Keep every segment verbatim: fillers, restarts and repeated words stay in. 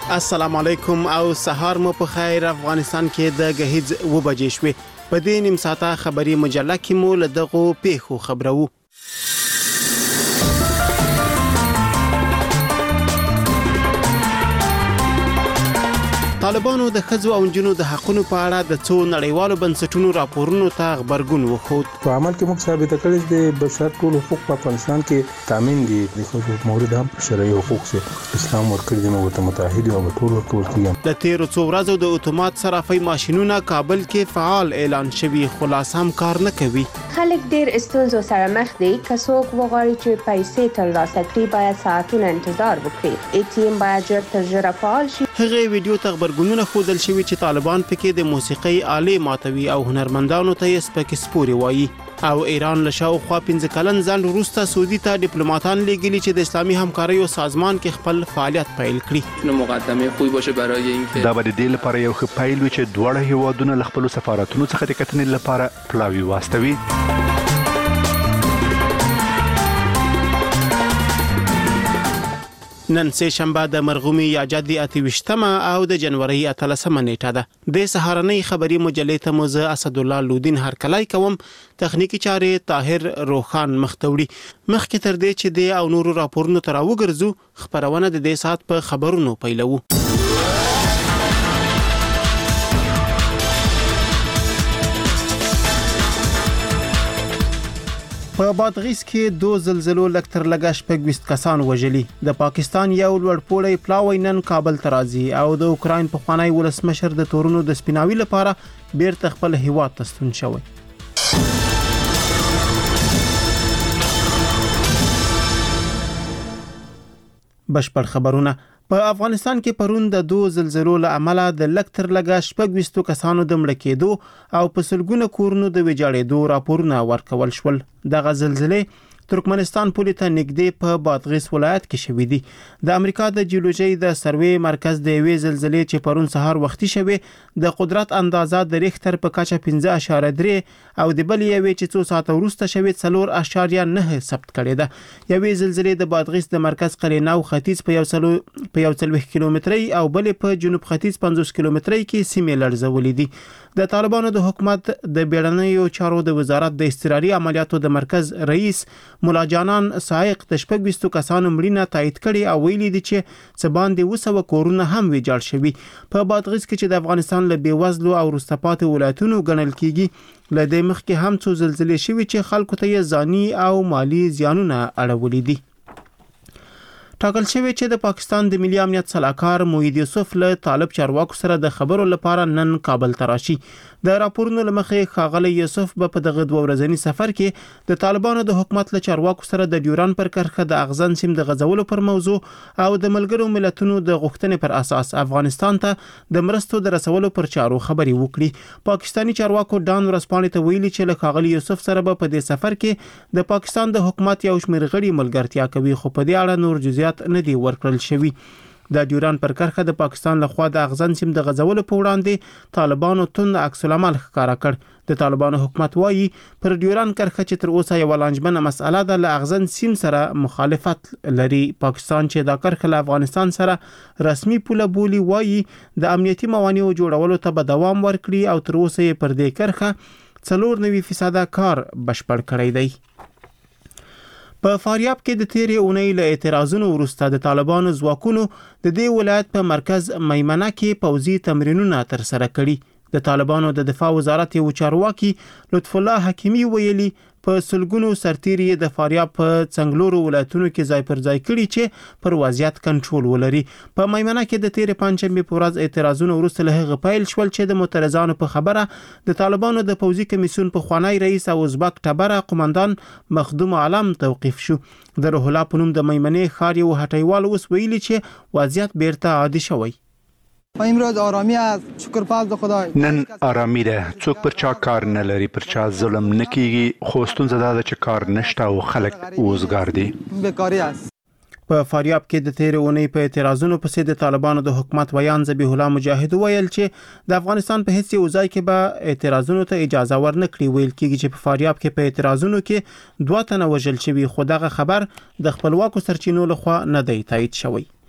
السلام علیکم او سهار مو په خیر. افغانستان کې د غهیز و بجې شوې. په دې نیم ساعته خبري مجله کې مو له دغو پیښو خبرو. طالبانو د ښځو او نجونو د حقونو په اړه د څو نړیوالو بنسټونو راپورونو ته غبرګون وښود. په عمل کې موږ ثابت کړی د بشر ټول حقوق په افغانستان کې تامین دي. د ښځو مورد هم شرعي حقوق سي اسلام ورکړي دي، موږ ته متعهد او ټول ورکول کیږي. د تیر څو ورځو د اتومات صرافي ماشينونه کابل کې فعال اعلان شوي، خلاص هم کار نه کوي. خلک ډیر استونزو سره مخ دي. کڅوک وغواړي چې پیسې ترلاسه کړي باید ساعتونه انتظار وکړي. ای ټي ایم باید ژر تر ژره فعال شي. هغه ویډیو ته خبرګونونه خودل شوی چې طالبان پکې د موسیقي آلې ماتوي او هنرمندانو ته یې سپکې سپوري وایي. او ایران له شاوخوا پنځه کلن ځنډ وروسته سعودي ته ډیپلوماټان لیږلي چې د اسلامي همکاریو سازمان کې خپل فعالیت پیل کړي. نو مقدمه خوبی باشه برای اینکه دا به د دې لپاره یو ښه پیل وي چې دواړه هیوادونه له خپل سفارتونو څخه د کتنې لپاره پلاوی واستوي. نن سه شنبه د مرغومي یا جدي اتويشتمه او د جنوري اتلسمه نیټه ده. د سهارنۍ خبري مجلې ته موزه اسد الله لودین هرکلای کوم. تخنیکی چارې طاهر روخان مختوړي. مخکې تر دې چې د او نورو راپورونو تر وګرځو خبرونه د دې سات په خبرونو پیلو. په بادغیس کې دو زلزلو لکتر لګا شپږ وست کسان وژلي. د پاکستان یو لوړپوړی پلاوی نن کابل ته راځي او د اوکراین په خوانی ولسمشر د تورونو د سپیناوي لپاره بیرته خپل هیواد ته ستون شوی. بشپړ خبرونه. په افغانستان کې پرون د دو زلزلو له امله د لکتر لګا شپږ وستو کسانو د مړ کېدو او په سلګونه کورونو د ویجاړېدو راپورونه ورکول شول. دغه زلزلې ترکمنستان پولې ته نږدې په بادغیس ولایت کې شوې دي. د امریکا د جیولوژي د سروې مرکز د وی زلزلې چې پرون سهار وختي شوې د قدرت اندازه د ریختر په کچه پنځه اعشاریه درې او د بل یوې چې څو ساعت وروسته شوې څلور اعشاریه نه ثبت کړې ده. یوې زلزلې د بادغیس د مرکز قرینه او ختیځ په یو سلو په یو څلوېښت کیلومتري او بل په جنوب ختیځ پنځوس کیلومتري کې سیمې لړزولې دي. د طالبانو د حکومت د بیړنیو چارو د وزارت د اضطراري عملیاتو د مرکز رئیس مولا جانان سائق د شپږ وستو کسانو مړینه تایید کړي او ویلي دي چې څه باندې وسو کورونه هم ویجاړ شوي. په بادغیس کې چې د افغانستان له بیوزلو او وروسته پاتې ولایتونو ګڼل کیږي، له دې مخکې هم څو زلزلې شوي چې خلکو ته یې ځاني او مالی زیانونه اړولي دي. ټاکل شوی چې د پاکستان د ملي امنیت صلاحکار موحد یوسف له طالب چارواکو سره د خبرو لپاره نن کابل ته راشي. د راپورونو لمخې ښاغلی یوسف به په دغه دوه ورځني سفر کې د طالبانو د حکومت له چارواکو سره د ډیوران پر کرښه د اغزن سیم د غزولو پر موضوع او د ملګرو ملتونو د غوښتنې پر اساس افغانستان ته د مرستو د رسولو پر چارو خبري وکړي. پاکستانی چارواکو ډان ورسپانې ته ویلي چې له ښاغلی یوسف سره به په دې سفر کې د پاکستان د حکومت یو شمېر غړي ملګرتیا کوي، خو په دې اړه نور جزئیات نه دی ورکړل شوی. د ډیوران پر کرښه د پاکستان لخوا د اغزن سیم د غزولو په وړاندې طالبانو تند عکس العمل ښکارا کړ. د طالبانو حکومت وایي پر ډیوران کرښه چې تر اوسه یو لانجمنه مسأله ده له اغزن سیم سره مخالفت لري. پاکستان چې دا کرښه له افغانستان سره رسمي پوله بولي وایي د امنیتي موانعو جوړولو ته به دوام ورکړي او تر اوسه یې پر دې کرښه څلور نوي فیصده کار بشپړ کړی دی. په فاریاب کې د تیرې اونۍ له اعتراضونو وروسته د طالبانو ځواکونو د دې ولایت په مرکز میمنه کې پوځي تمرینونه تر سره کړي. د طالبانو د دفاع وزارت یو چارواکي لطف الله حکیمی ویلي په سلګونو سرتیري د فاریاب په څنګلورو ولایتونو کې ځای پر ځای کړي چې پر وضعیت کنټرول ولري. په میمنه کې د تیرې پنځمې په ورځ اعتراضونه وروسته له هغه پیل شول چې د معترضانو په خبره د طالبانو د پوځي کمیسیون په خوانی رئیس او ازبک ټبره قومندان مخدوم عالم توقیف شو. د روح الله په نوم د میمنې ښار یو هټیوال اوس ویلي چې وضعیت بیرته عادي شوی. امروز آرامی از شکر پاس د خدای. نن آرامی ده، څوک پر چا کار نه لري، پر چا ظلم نه کیږي، خو ستونزه ده چې کار نشته او خلک وزګار دي. بیکاری است. په فاریاب کې د تیرې اونۍ په اعتراضونو پسې د طالبانو د حکومت ویان ذبیح الله مجاهد ویل چې د افغانستان په هیڅ یو ځای کې به اعتراضونو ته اجازه ورنکړي. ویل کېږي چې په فاریاب کې په اعتراضونو کې دوه تنه وژل شوي، خو دغه خبر د خپلواکو سرچینو لخوا نه دی تایید شوی.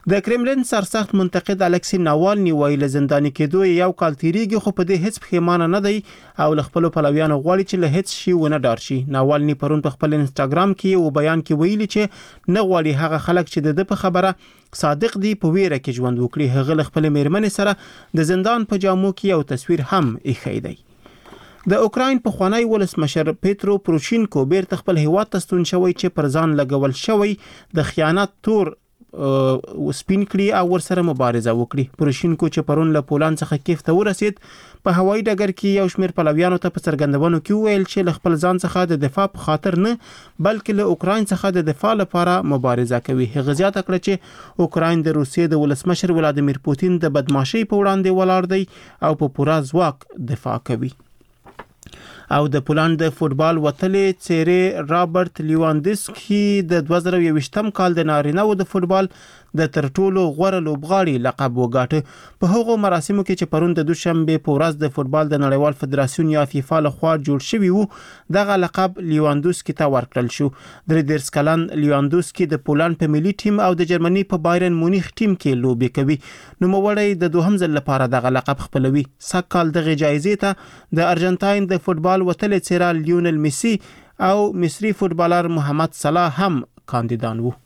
د کرملین سرسخت منتقد الکسی ناوالني وایي له زنداني کېدو یو کال تیریږي خو په دې هیڅ پښیمانه نه دی او له خپل پلویانو غواړي چې له هیڅ شي ونه ډار شي. ناوالني پرون په خپل انسټاګرام کې یو بیان کې ویلي چې نه غواړي هغه خلک چې د په خبره صادق دي په ویره کې ژوند وکړي. هغه له خپل میرمنې سره د زندان په جامو کې یو تصویر هم ایښی دی. د اوکراین پخوانی ولسمشر پیترو پروشینکو بیرته خپل هیواد ته ستون شوی چې پر ځان لګول شوی د خیانت تور سپین کړي او ورسره مبارزه وکړي. پروشینکو چې پرون له پولند څخه کیف ته ورسید په هوایي ډګر کې یو شمېر پلویانو ته په څرګندونو کې وویل چې له خپل ځان څخه د دفاع په خاطر نه بلکې له اوکراین څخه د دفاع لپاره مبارزه کوي. هغه زیاته کړه چې اوکراین د روسیې د ولسمشر ولادیمیر پوتین د بدمعشۍ په وړاندې ولاړ دی او په پوره ځواک دفاع کوي. او د پولند د فوتبال وتلې څېرې رابرټ لیواندوسکي د دوه زره یوویشتم کال د نارینه‌و د فوتبال د تر ټولو غوره لوبغاړي لقب وګاټه. په هغو مراسمو کې چې پرون د دوشنبه په ورځ د فوتبال د نړیوال فدراسیون یا فیفا لخوا جوړ شوی وو دغه لقب لیواندوسکي ته ورکړل شو. درې دېرش کلن لیواندوسکي د پولند په ملي ټیم او د جرمني په بایرن مونیخ ټیم کې لوبي کوي. نوموړی د دوهم ځل لپاره دغه لقب خپلوي. سږ کال دغه جایزې ته د ارجنټاین د فوتبال وتلې څېره لیونل میسی او مصری فوتبالر محمد صلاح هم کاندیدان وو.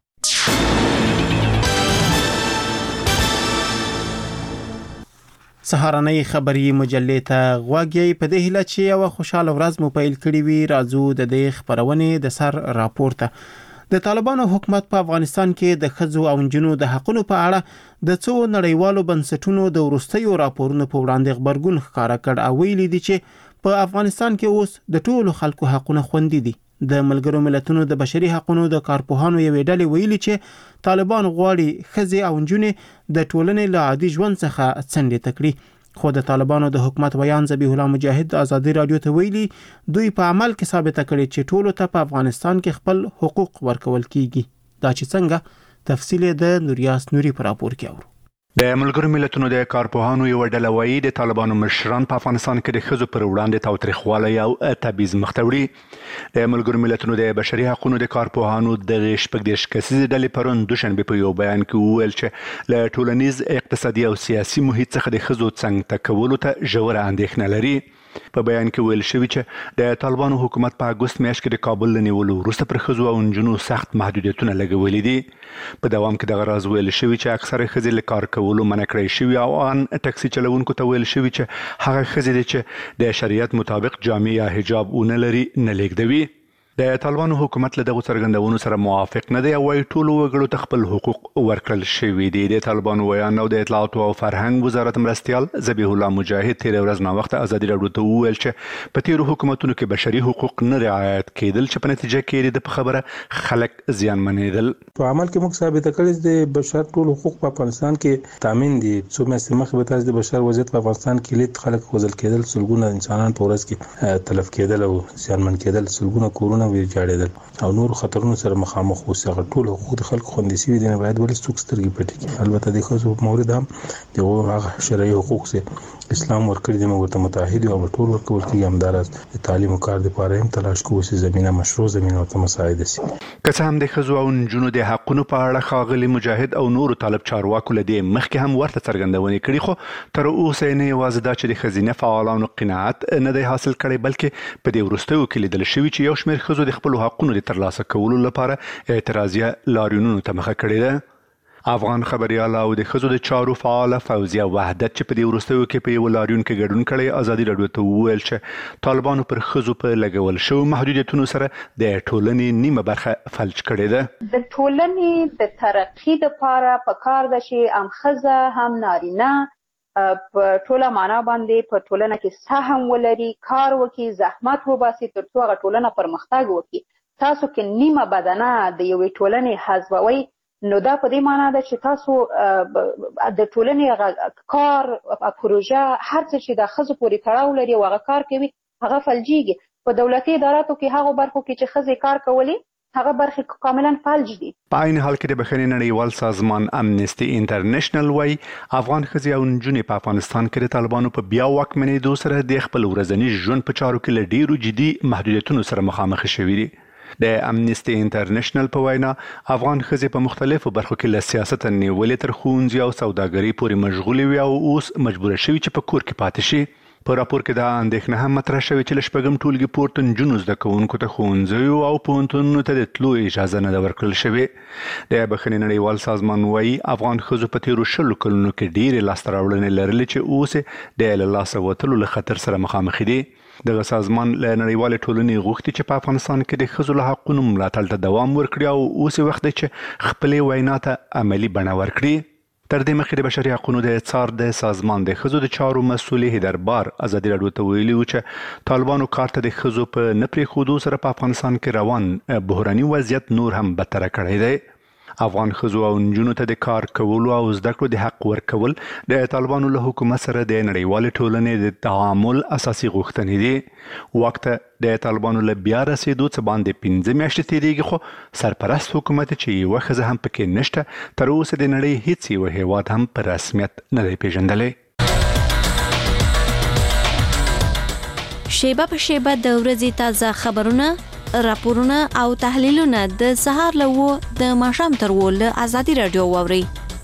سهارنۍ خبري مجلې ته غواګي په دې هیله چې یو خوشاله ورځ مو پیل کړی وي. راځو د دې خبرونې د سر راپورته. د طالبانو حکومت په افغانستان کې د ښځو او نجونو د حقونو په اړه د څو نړیوالو بنسټونو د وروستیو راپورونو په وړاندې غبرګون ښکاره کړ او ویلي دي چې په افغانستان کې اوس د ټولو خلکو حقونه خوندي دي. د ملګرو ملتونو د بشري حقوقو د کارپوهانو یوې ډلې ویلي چې طالبان غواړي ښځې او نجونې د ټولنې له عادي ژوند څخه څنډې ته کړي. خو د طالبانو د حکومت بیان ذبیح الله مجاهد د ازادي رادیو ته ویلي دوی په عمل کې ثابته کړي چې ټولو ته په افغانستان کې خپل حقوق ورکول کیږي. دا چې څنګه تفصیل د نوریاس نوري پر راپور کې اورو. د ملګرو ملتونو د کارپوهانو یو ډله وایي د طالبانو مشران په افغانستان کې د ښځو پر وړاندې تاوتریخوالی او تبعیض مخ ته وړي. د ملګرو ملتونو د بشري حقوقو د کارپوهانو دغه شپږ دېرش کسیزې ډلې پرون دوشنبه په یو بیان کې وویل چې له ټولنیز اقتصادي او سیاسي محیط څخه د ښځو څنګ ته کولو ته ژوره اندېښنه لري. په بیان کې ویل شوی چې د طالبانو حکومت په اګوست میاشت کې د کابل له نیولو وروسته پر ښځو او نجونو سخت محدودیتونه لګولي دي. په دوام کې دغه راز ویل شوی چې اکثره ښځې له کار کولو منع کړی شوي او ان ټکسي چلوونکو ته ویل شوی چې هغه ښځې دي چې د شریعت مطابق جامې یا حجاب ونه لري نه لیږدوي. د طالبانو حکومت له دغو څرګندونو سره موافق نه دی او وايي ټولو وګړو ته خپل حقوق ورکړل شوي دي. د طالبانو ویاند او د اطلاعاتو او فرهنګ وزارت مرستیال ذبیح الله مجاهد تېره ورځ ناوخته ازادي راډیو ته وویل چې په تېرو حکومتونو کې بشري حقوق نه رعایت کېدل چې په نتیجه کې د په خبره خلک زیانمنېدل. په عمل کې موږ ثابته کړی د بشر ټول حقوق په افغانستان کې تامین دي. څو میاشتې مخکې به تاسو د بشر وضعیت په افغانستان کې لید خلک وژل کېدل، سلګونه انسانان په ورځ کې تلف کېدل او زیانمن کېدل، سلګونه کورونه ویجاړېدل او نور خطرونو سره مخامخ اوسه. ټول حقوق د خلکو خوندي شوي دي، نه باید ولې څوک سترګې پټې کړي. البته د ښځو په مورد هم د هغه شرعي حقوق چې اسلام ورکړي دي موږ ورته متعهد یو او ټول ورکول کېږي. همداراز د تعلیم او کار لپاره هم تلاش کوو چې زمینه مشروع زمینه ورته مساعده شي. که څه هم د ښځو او نجونو د حقونو په اړه ښاغلي مجاهد او نورو طالب چارواکو له دې مخکې هم ورته څرګندونې کړي، خو تر اوسه نه یوازې دا چې د ښځینه فعالانو قناعت نه دی حاصل کړی بلکې په دې وروستیو کې لیدل شوي چې یو شمېر ښځو د خپلو حقونو د ترلاسه کولو لپاره اعتراضیه لاریونونو ته مخه کړې ده. افغان خبريال او د ښځو د چارو فعاله فوزیه وحدت چې په دې وروستیو کې په یو لاریون کې ګډون کړی ازادي راډیو ته وویل چې طالبانو پر ښځو په لګول شو محدودیتونو سره د ټولنې نیمه برخه فلج کړې ده. د ټولنې د ترقی لپاره پکار ده چې هم ښځه هم نارینه په ټوله معنا باندې په ټولنه کې سهم ولري، کار وکړي، زحمت وباسي تر څو هغه ټولنه پرمختګ وکړي. تاسو کې نیمه بدنه د یوې ټولنې حذفوي، نو دا په دې معنا ده چې تاسو د ټولنې کار پروژه هر څه چې د ښځو پورې تړاو لري او هغه کار کوي هغه فلجیږي. په دولتي اداراتو کې هغه برخو کې چې ښځې کار کوي هغه برخې کاملا فلج دي. په عین حال کې د بخښنې نړیوال سازمان امنیستي انټرنیشنل وايي افغان ښځې او نجونې په افغانستان کې د طالبانو په بیا واکمنېدو سره د خپل ورځني ژوند په چارو کې له ډېرو جدي محدودیتونو سره مخامخ شوي دي. د امنیستي انټرنیشنل په وینا افغان ښځې په مختلفو برخو کې له سیاست نیولې تر ښوونځي او سوداګرۍ پورې مشغولې وي او اوس مجبوره شوي چې په کور کې پاتې شي. په راپور کې دا اندېښنه هم مطرح شوې چې له شپږم ټولګي پورته نجونو زده کوونکو ته ښوونځیو او پوهنتونونو ته د تلو اجازه نه ده ورکړل شوې. د بخښنې نړیوال سازمان وایي افغان ښځو په تیرو شلو کلونو کې ډېرې لاسته راوړنې لرلې چې اوس د له لاسه وتلو له خطر سره مخامخ دي. دغه سازمان له نړیوالې ټولنې غوښتي چې په افغانستان کې د ښځو له حقونو ملاتړ ته دوام ورکړي او اوس وخت دی چې خپلې وینا ته عملي بڼه ورکړي. تر دې مخکې د بشري حقونو د څار د سازمان د ښځو د چارو مسؤل هیدر بار ازادي راډیو ته ویلي و چې طالبانو کار ته د ښځو په نه پرېښودو سره په افغانستان کې روان بحراني وضعیت نور هم بدتره کړی دی. افغان ښځو او نجونو ته د کار کولو او زده کړو د حق ورکول د طالبانو له حکومت سره د نړیوالې ټولنې د تعامل اساسي غوښتنې دي. وخت د طالبانو له بیا رسېدو څه باندې پنځه میاشتې تېرېږي خو سرپرست حکومت چې یوه ښځه هم پکې نشته تر اوسه د نړۍ هیڅ یو هیواد هم په رسمیت نه دی پیژندلی. شیبه په شیبه د ورځې تازه خبرونه، راپورونه او تحلیلونه د سهار له و د ماښام تر و له ازادي راډیو واورئ.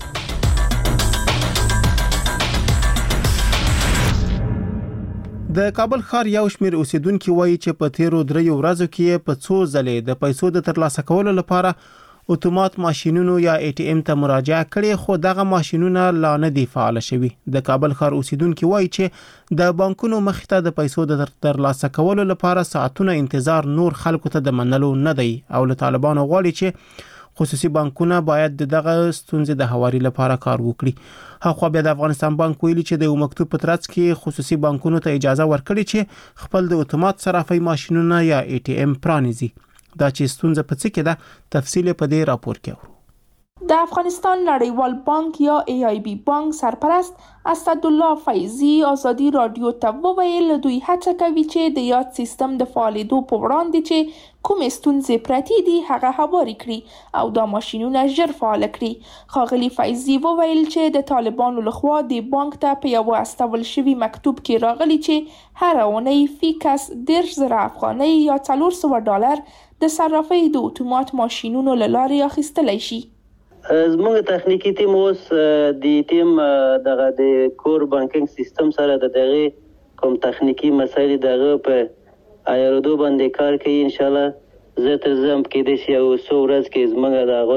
د کابل ښار یو شمېر اوسیدونکو وایي چې په تیرو دریو ورځو کې په څو ځلې د پیسو د ترلاسه کولو لپاره اتومات ماشینونو یا ای ټي ایم ته مراجعه کړې خو دغه ماشینونه لا نه دي فعال شوي. د کابل ښار اوسیدونکو وایي چې د بانکونو مخې ته د پیسو د ترلاسه کولو لپاره ساعتونه انتظار نور خلکو ته د منلو نه دی او له طالبانو غواړي چې خصوصي بانکونه باید دغه ستونزې د هواري لپاره کار وکړي. هغه بیا د افغانستان بانک ویلي چې د یو مکتوب په ترڅ کې خصوصي بانکونو ته اجازه ورکړي چې خپل د اتومات صرافي ماشینونه یا ای ټي ایم پرانیزي. دا چې ستونزه په څه کې ده تفصیل په دې راپور کې اورو. د افغانستان نړیوال بانک یا ای آی بی بانک سرپرست اسدالله فیضی ازادي رادیو ته وویل دوی هڅه کوي چې د یاد سیستم د فعالېدو په وړاندې چې کوم ستونزې پرتې دي هغه هواري کړي او دا ماشینونه ژر فعال کړي. ښاغلي فیضی وویل چې د طالبانو لخوا د بانک ته په یو استول شوي مکتوب کې راغلي چې هر اونۍ فی کس دېرش زره افغانۍ یا څلور سوه ډالر د صرافۍ د اتومات ماشینونو له لارې اخیستلی شي. زموږ تخنیکی ټیم اوس د ټیم دغه د کور بانکینګ سیستم سره د دغه کوم تخنیکی مسایل دغه په ایرودو باندې کار کوي. ان شاء الله زه تر زم کې د شی او څو ورځې کې زموږ د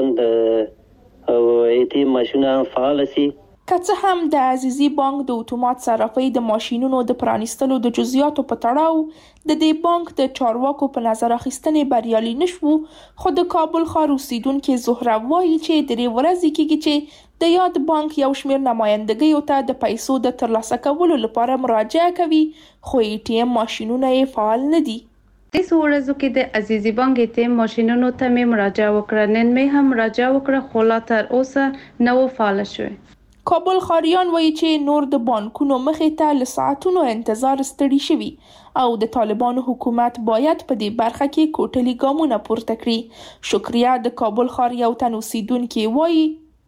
غوند او ای ټي ایم ماشینونه فعال شي. که څه هم د عزیزي بانک د اتومات صرافۍ د ماشینونو د پرانیستلو د جزئیاتو په تړاو د دې بانک د چارواکو په نظر اخیستنې بریالي نشو، خو د کابل ښار اوسیدونکي زهره وایي چې درې ورځې کېږي چې د یاد بانک یو شمېر نمایندګیو ته د پیسو د ترلاسه کولو لپاره مراجعه کوي خو ای ټي ایم ماشینونه یې فعال نه دي. د څو ورځو کې د عزیزي بانک ای ټي ایم ماشینونو ته مې مراجعه وکړه. نن مې هم مراجعه وکړه خو لا تر اوسه نه و فعال شوی. کابل ښاریان وایي چې نور د بانکونو مخې ته له ساعتونو انتظار ستړي شوي او د طالبانو حکومت باید په دې برخه کې کوټلي ګامونه پورته کړي. شکریا د کابل ښار یو تن اوسیدونکي وایي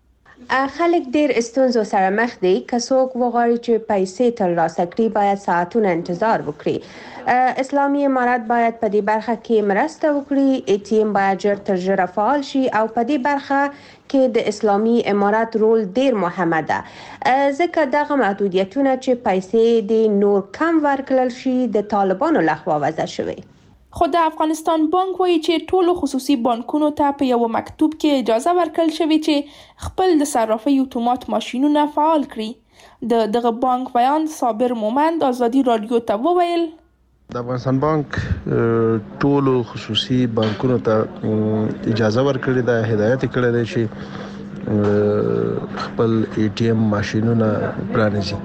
خلک ډیر ستونزو سره مخ دي. که څوک وغواړي چې پیسې ترلاسه کړي باید ساعتونه انتظار وکړي. اسلامي امارات باید په دې برخه کې مرسته وکړي. ای ټي ایم باید ژر تر ژره فعال شي او په دې برخه کې د اسلامي امارات رول ډیر مهمه ده ځکه دغه محدودیتونه چې پیسې د نور کم ورکړل شي د طالبانو لخوا وضع شوي. خو د افغانستان بانک وایي چې ټولو خصوصي بانکونو ته په یو مکتوب کې اجازه ورکړل شوې چې خپل د صرافۍ اتومات ماشینونه فعال کړي. د دغه بانک بیان صابر مومند ازادي رادیو ته وویل د افغانستان بانک ټولو خصوصي بانکونو ته اجازه ورکړې ده، هدایت کړی دی چې خپل ای ټي ایم ماشینونه پرانیزي.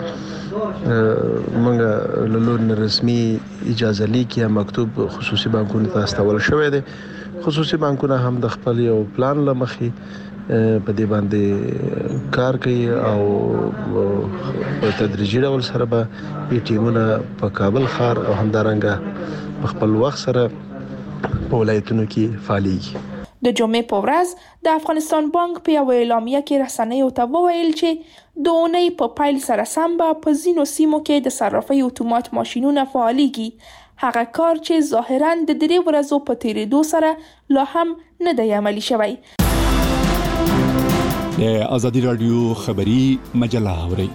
موږ له لوري رسمي اجازه لیک یا مکتوب خصوصي بانکونو ته استول شوی دی. خصوصي بانکونه هم د خپل یو پلان لمخې په دې باندې کار کوي او په تدریجي ډول سره به ای ټي ایمونه په کابل ښار او همدارنګه په خپل وخت سره په ولایتونو کې فعالېږي. د جمعې په ورځ د افغانستان بانک په یو اعلامیه کې رسنیو ته وویل چې د اونۍ په پیل سره سم به په ځینو سیمو کې د صرافۍ اتومات ماشینونه فعالېږي، هغه کار چې ظاهراً د درې ورځو په تیریدو سره لا هم نه دی عملي شوی. د ازادي راډیو خبري مجله اورئ.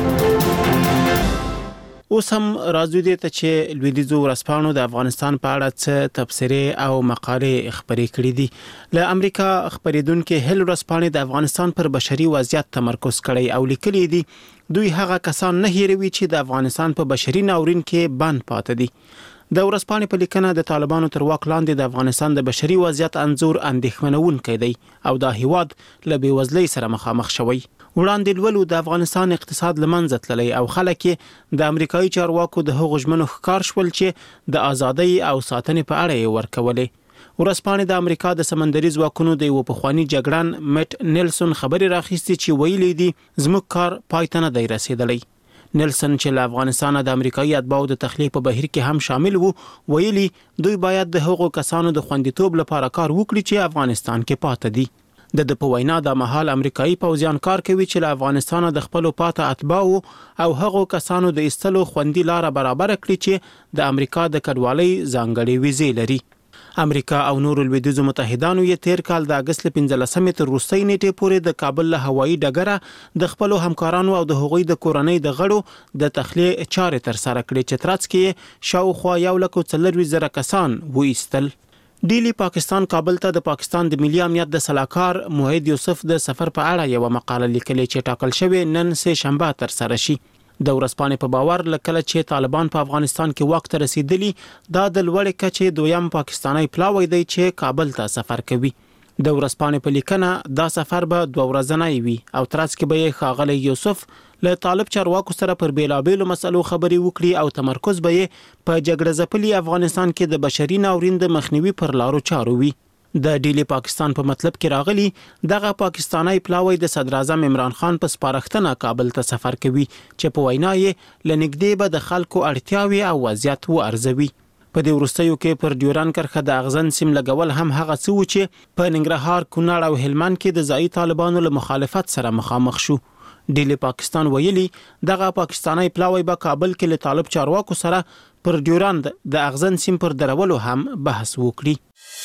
اوس هم راځو دې ته چې لویدیځو ورځپاڼو د افغانستان په اړه څه تبصرې او مقالې خپرې کړې دي. له امریکا خبرېدونکو هیل ورځپاڼې د افغانستان پر بشري وضعیت تمرکز کړی او لیکلي دي دوی هغه کسان نه هیروي چې د افغانستان په بشري ناورین کې بند پاتې دي. د ورځپاڼې په لیکنه د طالبانو تر واک لاندې د افغانستان د بشري وضعیت انځور اندېښمنونکی دی او دا هیواد له بېوزلۍ سره مخامخ شوی. وړاندې لولو د افغانستان اقتصاد له منځه تللی او خلک یې د امریکایي چارواکو د هغو ژمنو ښکار شول چې د ازادۍ او ساتنې په اړه یې ورکولې. ورځپاڼې د امریکا د سمندري ځواکونو د یو پخواني جګړن میټ نیلسون خبرې راخیستې چې ویلي دي زموږ کار پای ته نه دی رسېدلی. نیلسن چې له افغانستان د امریکایي اتباعو د تخلیه په بهیر کې هم شامل وو ویلي دوی باید د هغو کسانو د خوندیتوب لپاره کار وکړي چې افغانستان کې پاتې دي. د د په وینا د مهال امریکایي پوځیان کار کوي چې له افغانستان د خپل پاته اتباعو او هغو کسانو د ایستلو خوندي لار برابر کړي چې د امریکا د کډوالۍ ځانګړي ویزې لري. امریکا او نور لویدیځو متحدانو یې تیر کال د اگست پنځلسمې تر وروستۍ نیټې پورې د کابل له هوایي ډګره د خپلو همکارانو او د هغوی د کورنۍ د غړو د تخلیه چارې تر سره کړې چې ترڅ کې شاوخوا یو لک څلورویشت زره کسان وایستل. ډیلی پاکستان کابل ته د پاکستان د ملي امنیت د سلاکار موحد یوسف د سفر په اړه یو مقاله لیکلې چې ټاکل شوی نن سه شنبه تر سره شي. د ورځپاڼې په باور لکه چې طالبان په افغانستان کې واک ته رسیدلی دا د لوړې کچې دویم پاکستانی پلاوی دی چې کابل ته سفر کوي. د ورځپاڼې په لیکنه دا سفر به دوه ورځنی وي او ترڅ کې به ښاغلی یوسف له طالب چارواکو سره پر بیلابیلو مسلو خبرې وکړي او تمرکز به په جګړه ځپلي افغانستان کې د بشري ناورین د مخنیوي پر لارو چارو وي. د ډیلی پاکستان په مطلب کې راغلی دغه پاکستانی پلاوی د صدر اعظم عمران خان په سپارښتنه کابل ته سفر کوي چې په وینا یې لنګدې به د خلکو اړتیاوي او وضعیت وارزوي. په دې وروستیو کې پر ډیوران کرښه د اغزن سیم لګول هم هغه څه و چې په ننګرهار، کونړ او هلمند کې د ځایي طالبانو له مخالفت سره مخامخ شو. ډیلی پاکستان ویلي دغه پاکستانی پلاوی به کابل کې له طالب چارواکو سره پر ډیوران د اغزن سیم پر درولو هم بحث وکړي.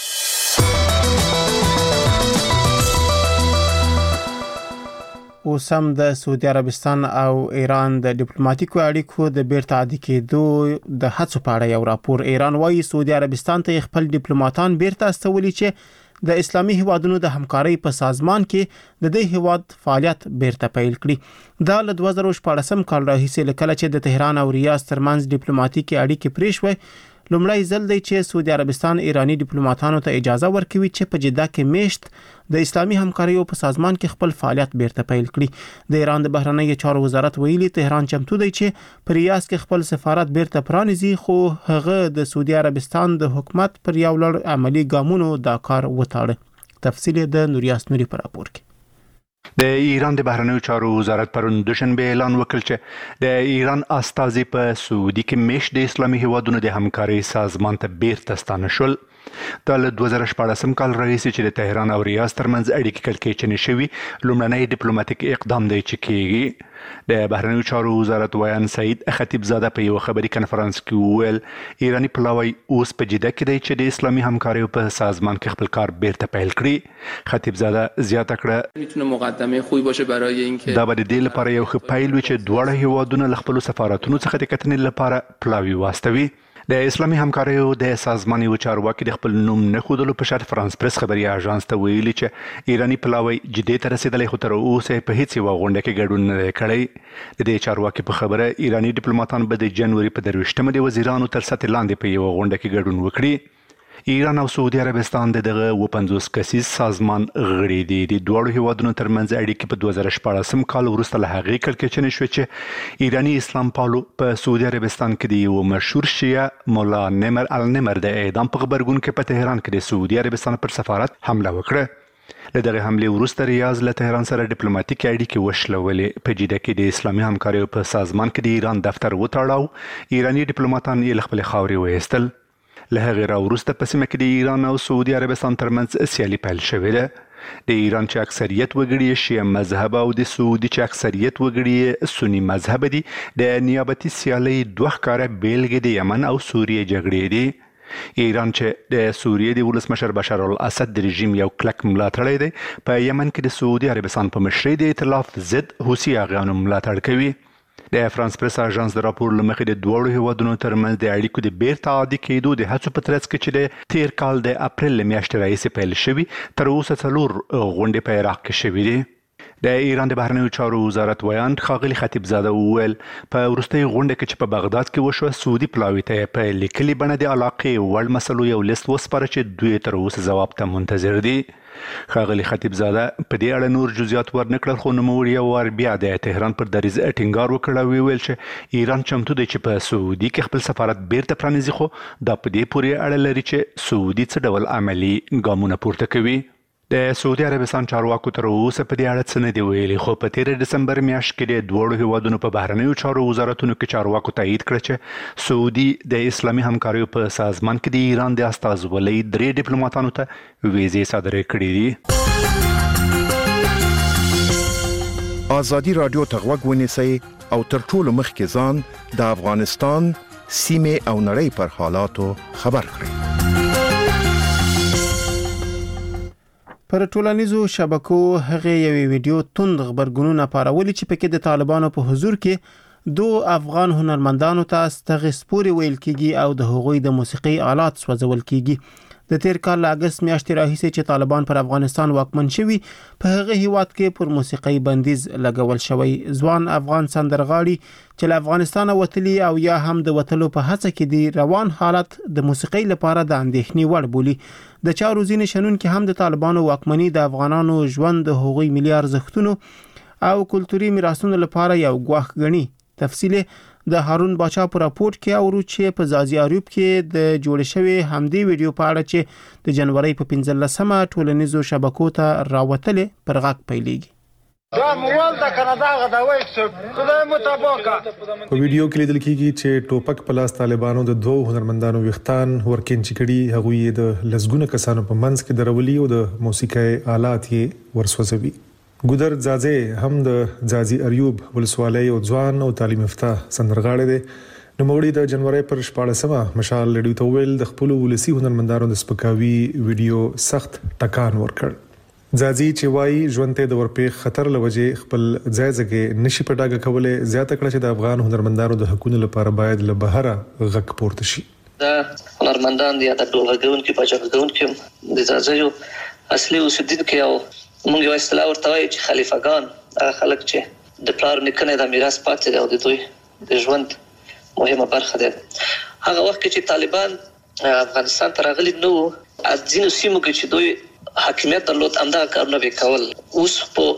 اوس هم د سعودي عربستان او ایران د ډیپلوماټیکو اړیکو د بیرته عادي کېدو د هڅو په اړه یو راپور. ایران وايي سعودي عربستان ته خپل ډیپلوماټان بیرته استولي چې د اسلامي هیوادونو د همکارۍ په سازمان کې د دې هیواد فعالیت بیرته پیل کړي. دا له دوه زره شپاړسم کال راهیسې لکه چې د تهران او ریاض ترمنځ ډیپلوماټیکي اړیکې پرې شوې لومړی ځل دی چې سعودي عربستان ایرانی ډیپلوماټانو ته اجازه ورکوي چې په جده کې میشت د اسلامي همکاریو په سازمان کې خپل فعالیت بیرته پیل کړي. د ایران د بهرنیو چارو وزارت ویلي تهران چمتو دی چې په ریاض کې خپل سفارت بیرته پرانیزي خو هغه د سعودي عربستان د حکومت پر یو لړ عملی ګامونو دا کار وتاړه. تفصیل د نوریاس نوري په راپور کې. د ایران د بهرنیو چارو وزارت پرون دوشنبه اعلان وکړ چې د ایران استازي په سعودي کې میشت د اسلامي هیوادونو د همکارۍ سازمان ته بیرته ستانه شول. دا له دوه زره شپاړسم کال راهیسې چې د تهران او ریاض ترمنځ اړیکې کړکېچنې شوي لومړنی ډیپلوماټیک اقدام دی چې کېږي. د بهرنیو چارو وزارت ویان سعید خطیبزاده په یو خبري کنفرانس کې وویل ایرانی پلاوی اوس په جده کې دی چې د اسلامي همکاریو په سازمان کې خپل کار بیرته پیل کړي. خطیبزاده زیاته کړه میتونه مقدمه خوبی باشه برای اینکه دا به د دې لپاره یو ښه پیل وي چې دواړه هیوادونه له خپلو سفارتونو څخه د کتنې لپاره پلاوی واستوي. د اسلامي همکاریو د سازمان یو چارواکي د خپل نوم نه ښودلو په شرط فرانس پریس خبري اژانس ته ویلي چې ایرانی پلاوی جدي ته رسیدلی خو تر اوسه په هیڅ یوه غونډه کې ګډون نه دی کړی. د دې چارواکي په خبره ایرانی ډیپلوماټان به د جنوري په درویشتمه د وزیرانو تر سطحې لاندې په یوه غونډه کې ګډون وکړي. ایران او سعودي عربستان د دغه اووه پنځوس کسیز سازمان غړي دي. د دواړو هیوادونو ترمنځ اړیکې په دوه زره شپاړسم کال وروسته له هغې کړکېچنې شوې چې ایراني اسلام پالو په سعودي عربستان کې د یو مشهور شیعه مولا نمر النمر د اعدام په غبرګون کې په تهران کې د سعودي عربستان پر سفارت حمله وکړه. له دغه حملې وروسته ریاض له تهران سره ډیپلوماټیکې اړیکې وشلولې. په جده کې د اسلامي همکاریو په سازمان کې د ایران دفتر وتړاو. ایراني ډیپلوماټان یې له خپلې خاورې وایستل. له هغې راوروسته په سیمه کې د ایران او سعودي عربستان ترمنځ سیالي پیل شوې ده. د ایران چې اکثریت وګړي شیعه مذهب او د سعودي چې اکثریت وګړي سنی مذهب دي د نیابتي سیالۍ دوه ښکاره بیلګې د یمن او سوریې جګړې دي. ایران چې د سوریې د ولسمشر بشار الاسد د رژیم یو کلک ملاتړی دی، په یمن کې د سعودي عربستان په مشرۍ د ائتلاف ضد حوثي اغیانو ملاتړ کوي. د فرانس پریس اژانس د راپور له مخې د دواړو هیوادونو ترمنځ د اړیکو د بیرته عادي کېدو د هڅو په ترڅ کې چې د تیر کال د اپریل له میاشتې راهیسې پیل شوي، تر اوسه څلور غونډې په عراق کې شوي دي. د ایران د بهرنیو چارو وزارت ویاند ښاغلي خطیبزاده وویل په وروستۍ غونډه کې چې په بغداد کې وشوه، سعودي پلاوي ته په لیکلي بڼه د علاقې وړ مسلو یو لیست وسپاره چې دوی تر اوسه ځواب ته منتظر دي. ښاغلي خطیبزاده په دې اړه نور جزئیات ورنکړل، خو نوموړي یو وار بیا د تهران پر دریځ ټینګار وکړ او ویل چې ایران چمتو دی چې په سعودي کې خپل سفارت بیرته پرانیزي، خو دا په دې پورې اړه لري چې سعودي څه ډول عملي ګامونه پورته کوي. د سعودي عربستان چارواکو تر اوسه په دې اړه څه نه دي ویلي، خو په تیره ډسمبر میاشت کې د دواړو هیوادونو په بهرنیو چارو وزارتونو کې چارواکو تایید کړ چې سعودي د اسلامي همکاریو په سازمان کې د ایران د استازولۍ درې ډیپلوماټانو ته ویزې صادرې کړې دي. ازادي رادیو ته غوږ ونیسئ او تر ټولو مخکې ځان د افغانستان سیمې او نړۍ پر حالاتو خبر کړئ. پر ټولنیزو شبکو هغه یوې ویډیو توند خبرګونونه پارولي چې پکې د طالبانو په حضور کې دو افغان هنرمندانو ته استغفار ویل کیږي او د هغوی د موسیقي آلات سوځول کیږي. د تیر کال اگست میاشتې راهیسې چې طالبان پر افغانستان واکمن شوي، په هغه هیواد کې پر موسیقي بندیز لګول شوی. ځوان افغان سندرغاړي چې له افغانستان وتلي او یا هم د وتلو په هڅه کې دي، روان حالت د موسیقي لپاره د اندېښنې وړ بولي. د چارو ځینې شنونکي هم د طالبانو واکمني د افغانانو ژوند، د هغوی ملي ارزښتونو او کلتوري میراثونو لپاره یو ګواښ ګڼي. تفصیل د هارون باچا په راپورټ کې اورو چې په زازي اریوب کې د جوړ شوی همدې ویډیو په اړه چې د جنوري په پنځلسمه ټولنیزو شبکو ته راوتلې پر غاک پیلېږي. دا موال د کانادا غداوي خدای متابقه په ویډیو کې لیدل کېږي چې ټوپک په لاس طالبانو د دوه هنرمندانو وختان ورکینچ کړي، هغوی د لزګونه کسانو په منځ کې درولي او د موسیقي آلات یې ورسوځوي. ګودر ځاځي هم د ځاځي اریوب ولسوالۍ او ځوان او تعلیم یافته سندرغاړی دی. نو موړي د جنوري پر شپاړسمه مشال لډیو ته ویل د خپل ولسی هنرمندانو د سپکاوي ویډیو سخت ټکان ورکړ. ځاځي چې وايي ژوند ته د ورپېښ خطر لوجه خپل ځای ځای نشي پټاګه کولای، زیاته کړه چې د افغان هنرمندانو د حقوقو لپاره باید له بهره غږ پورته شي. دا هنرمندان دي د ډولګون کې پاجګون کې د ځاځي اصلي اوسیدونکو او موږ یو اصطلاح ورته وایو چې خلیفګان، هغه خلک چې د پلار نیکنه د میراث پاتې دی او د دوی د ژوند مهمه برخه ده. هغه وخت کې چې طالبان افغانستان ته راغلي نو ځینو سیمو کې چې دوی حاکمیت درلود، همدغه کارونه به کول. اوس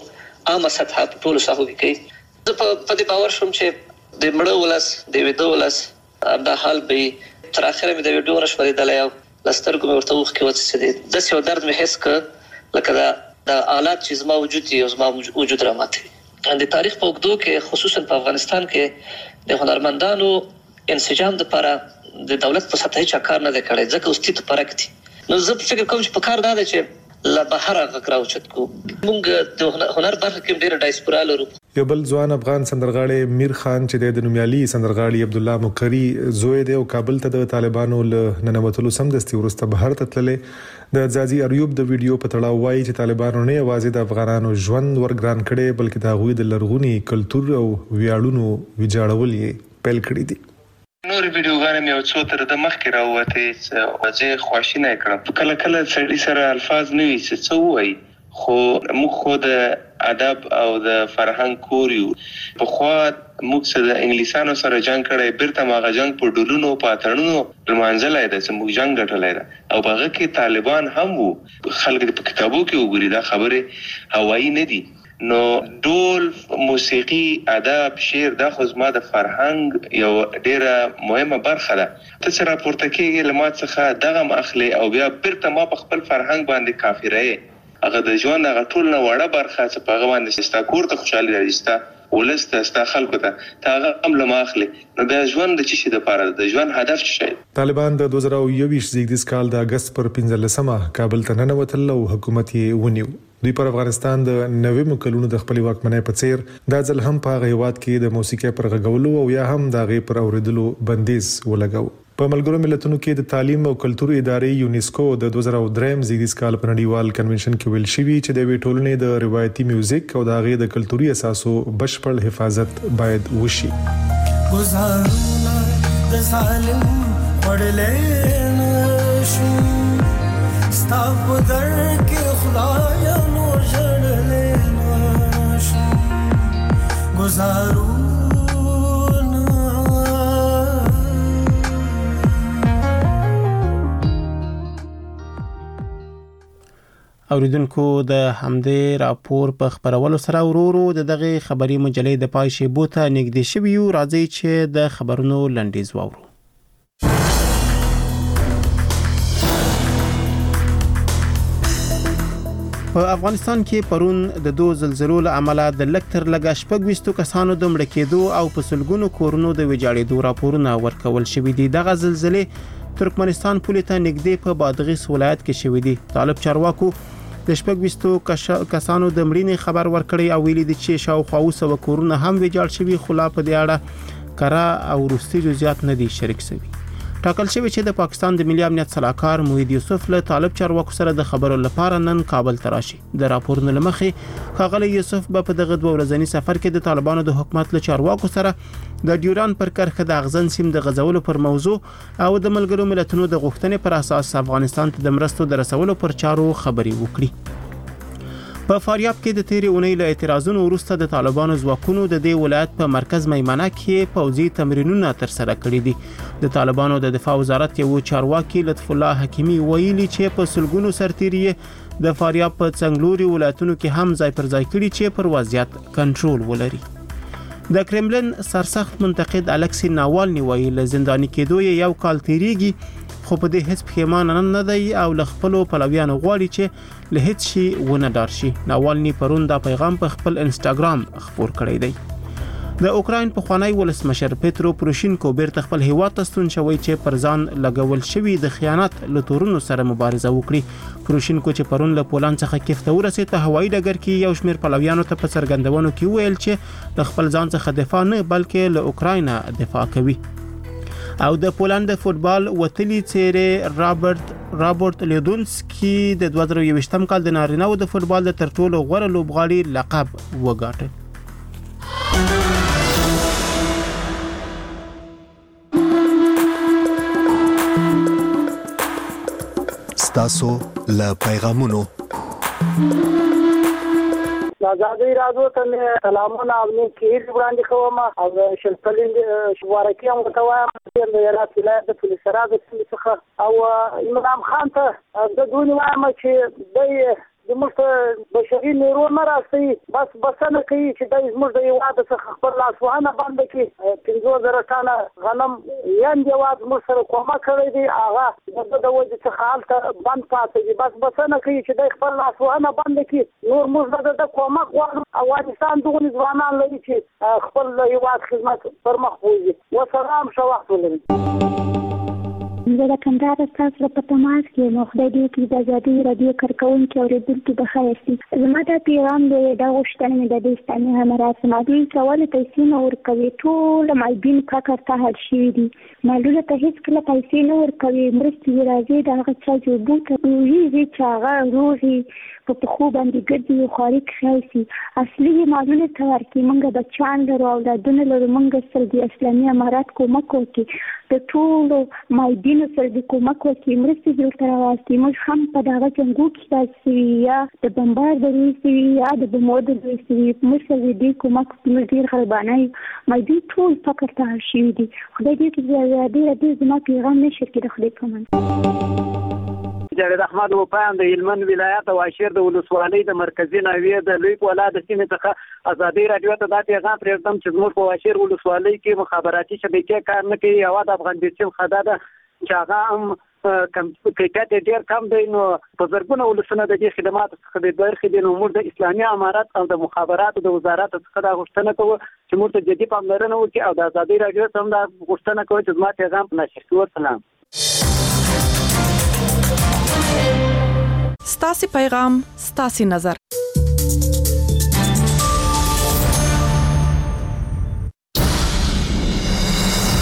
په عامه سطحه په ټولو ساحو کې کوي. زه په دې باور شوم چې د مړو ولس د ویدو ولس همدا حال به تر اخره مې د ویډیو نشوریدلی او لسترګو مې ورته اوښکې وڅڅېدې. داسې یو درد مې حس کړ لکه دا د آلات چې زما وجود دی او زما وجود راماتوي. د تاریخ په اوږدو کې خصوصا په افغانستان کې د هنرمندانو انسجام لپاره د دولت په سطح هیڅ کار نه دی کړی، ځکه اوس تی پرک دي. نو زه فکر کوم چې په کار دا دی چې له بهره غږ راوچت کو. موږ د هنر برخه کې ډېر ډایسپورا لرو. یو بل ځوان افغان سندرغاړی میر خان چې د نومیالي سندرغاړي عبد الله مقری زوی دی او کابل ته د طالبانو له ننوتلو سمدستي ورسته بهر ته تللې. د ځاځي اریوب د ویډیو په تړاو وایي چې طالبانو نه یوازې د افغانانو ژوند ورګران کړي، بلکې د هغوی د لرغوني کلتور او ویاړونو ویجاړول یې پیل کړي دي. نور ویډیوګانې مې یو څو تر د مخکې راووتې چې زه خواشینی کړم. کله کله سړي سره الفاظ نه وي چې څه ووایي، خو موږ خو د ادب او د فرهنګ کور یو. پخوا موږ سره د انګلیسانو سره جنګ کړی، بیرته ماغه جنګ په ډولونو په اتړونو لمانځلی دی چې موږ جنګ ګټلی ده او په هغه کې طالبان هم وو. خلک په کتابو کې وګوري دا خبرې هوایي نه دي. نو ډول، موسیقي، ادب، شعر دا خو زما د فرهنګ یو ډیره مهمه برخه ده. ته چې راپورته کېږې له ما څخه دغه م اخلې او بیا بیرته ما په خپل فرهنګ باندې کافرې. هغه د ژوند هغه ټول نه وړه برخه چې په هغه باندې ستا کور ته خوشحالي راځي، ستا ولس ته، ستا خلکو ته، ته هغه هم له ما اخلې. نو بیا ژوند د څه شي دپاره ده؟ د ژوند هدف څه شی؟ طالبان د دوه زره یوویشت زیږدیز کال د اګست پر پنځلسمه کابل ته ننوتل او حکومت یې ونیو. دوی پر افغانستان د نوي کلونو د خپل واکمنۍ په څیر د ځل هم په هیواد کې د موسیقي پر غږولو او یا هم د غي پر اوریدلو بندیز ولګاو. په ملګرو ملتونو کې د تعلیم او کلتور ادارې یونیسکو د دوه زره درې زیږدیز کال په نړیوال کنونشن کې ویل شوی چې د ویټولنې د روایتي میوزیک او د غي د کلتوري اساسو بشپړ حفاظت باید وشي. گزارونه د ظالم وړلې نشو ستا په در کې خدای نور جړلې نشو گزارونه. اوریدونکو د همدې راپور په خبرولو سره ورورو د دغه خبري مجلې د پای شیبو ته نږدې شوی یو. راځي چې د خبرونو لنډیز واورو. په افغانستان کې پرون د دوه زلزلو له امله د لکتر لګا شپږ کسانو د مړه کېدو او په سلګونو کورونو د ویجاړېدو راپورونه ورکول شوي دي. دغه زلزلې ترکمنستان پولې ته نږدې په بادغیس ولایت کې شوې دي. طالب چارواکو د شپږ کسانو د مړینې خبر ورکړی او ویلي دي چې شاوخوا اوسه کورونه هم ویجاړ شوي، خو لا په دې اړه کره او وروستي جزئیات نه دي شریک شوي. ټاکل شوی چې د پاکستان د ملي امنیت صلاحکار موحد یوسف له طالب چارواکو سره د خبرو لپاره نن کابل ته راشي. د راپورونو لمخې ښاغلی یوسف به په دغه دوه ورځني سفر کې د طالبانو د حکومت له چارواکو سره د ډیوران پر کرښه د اغزن سیم د غزولو پر موضوع او د ملګرو ملتونو د غوښتنې پر اساس افغانستان ته د مرستو د رسولو پر چارو خبري وکړي. په فاریاب کې د تیرې اونۍ له اعتراضونو وروسته د طالبانو ځواکونو د دې ولایت په مرکز میمنه کې پوځي تمرینونه ترسره کړي دي. د طالبانو د دفاع وزارت یو چارواکي لطف الله حکیمی ویلي چې په سلګونو سرتیري د فاریاب په څنګلوري ولایتونو کې هم ځای پر ځای کړي چې پر وضعیت کنټرول ولري. د کرملن سرسخت منتقد الکسی ناوالنی ویلي له زنداني کېدو یو کال تیریږي، خو په دې هیڅ پښیمانه نه دی او له خپل پلویانو غواړي چې له هیڅ شي ونه ډار شي. ناوالنی پرون دا پیغام په خپل انسټاګرام خپور کړی دی. د اوکراین پخوانی ولسمشر پیترو پروشینکو بیرته خپل هیواد ته ستون شوی چې پر ځان لګول شوی د خیانت له تورونو سره مبارزه وکړي. پروشینکو چې پرون له پولند څخه کیف ته ورسېد په هوایي ډګر کې یو شمېر پلویانو ته په څرګندونو کې ویل چې د خپل ځان څخه دفاع نه بلکې له اوکراین دفاع کوي. او د پولند فوتبال وتلی څیرې رابرټ رابرټ لیودونسکی د دوه زره یوویشتم کال د نارینه‌و د فوتبال د تر ټولو غوره لوبغاړي لقب وګاټه. ستاسو له پیغامونو ازادي راډیو ته مې سلامونه او نیکي وړاندې کوم او شلپلین شوارکی هم کوم د یاد ولایت د پولیس راځي څخه او امام خان ته د دونی وایم چې د د مخ بشري نیرو نه راځي بس بسنه کوي چې د زموږ د یواد څخه خپل لاسوهنه باندې کې پنځه زره ټانه غنم یان یواد موږ سره کومه کړی دی هغه د وجه څخه حالت بند پاتې دي بس بسنه کوي چې د خپل لاسوهنه باندې کې نور موږ د کومه غواړو افغانستان دغه ځوانان لري چې خپل یواد خدمت پر مخ وځي. وسلام شو وخت ولري. زه د کندهار تاسو په تماس کې نو خدای دې کې د ازادي رادیو کارکونکو اوریدونکو په خیر شي. زما د پیغام دی د غوښتنې د دې ستنې همراز مادي کول پیسې نه ورکوي ټول مایبین کاکر ته هر شي دي مالونه ته هیڅ کله پیسې نه ورکوي مرستې راځي د هغه څه چې بوته ویږي چې هغه روزي په خو باندې ګرځي خارق خاصي اصلي مالونه ته ورکي منګه بچان درو او د دنه له منګه سره د اسلامي امارات کومک کوي د ټول مایبین سره د کومک کوي مرستې جوړ تر واسطه موږ هم په دغه څنګه کې تاسو یا د بمبار د روسي یا د بمود د روسي موږ سره د کومک موږ ډیر خلبانای مایبین ټول فقط ته شي دي. خدای دې چې دې دې زما پیغام نشي کې د خدای کوم جاوید احمد وپایم د هلمند ولایت او عشیر د ولسوالۍ د مرکزی ناویه د لوی کولا د سیمې څخه ازادي رادیو ته د پیغام پرېږدم چې زموږ په عشیر ولسوالۍ کې مخابراتي شبکې کار نه کوي او د افغان دیشم خدا ده چې هغه هم کم کیفیت ډیر کم دی نو په زرګونه ولسونه د دې خدمات څخه د برخې دي نو موږ د اسلامي امارات او د مخابراتو د وزارت څخه د غوښتنه کوو چې موږ ته جدي پاملرنه وکړي او د ازادي رادیو څخه د غوښتنه کوو چې زما پیغام نشر کړو. سلام. ستاسو پیغام ستاسو نظر